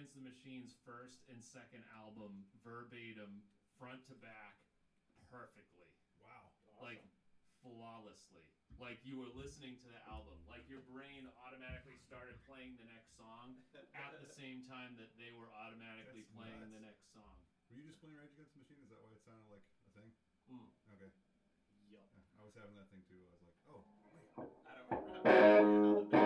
Against the Machine's first and second album verbatim, front to back, perfectly. Wow. Awesome. Like flawlessly. Like you were listening to the album. Like your brain automatically started playing the next song at the same time that they were automatically That's playing nuts. the next song. Were you just playing Rage Against the Machine? Is that why it sounded like a thing? Okay. Yup. Yeah, I was having that thing too. I was like, oh. I don't remember how the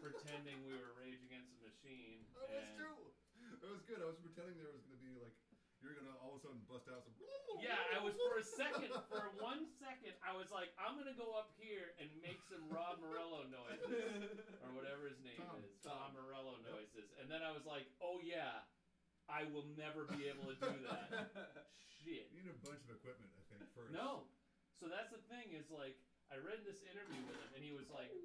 pretending we were Rage Against the Machine. Oh, that's and- true. That was good. I was pretending there was gonna be like you were gonna all of a sudden bust out some. Yeah, I was for 1 second, I was like, I'm gonna go up here and make some Rob Morello noises. Or whatever his name is. Tom Morello noises. And then I was like, oh yeah, I will never be able to do that. Shit. You need a bunch of equipment, I think, first. No. So that's the thing is like, I read this interview with him and he was like,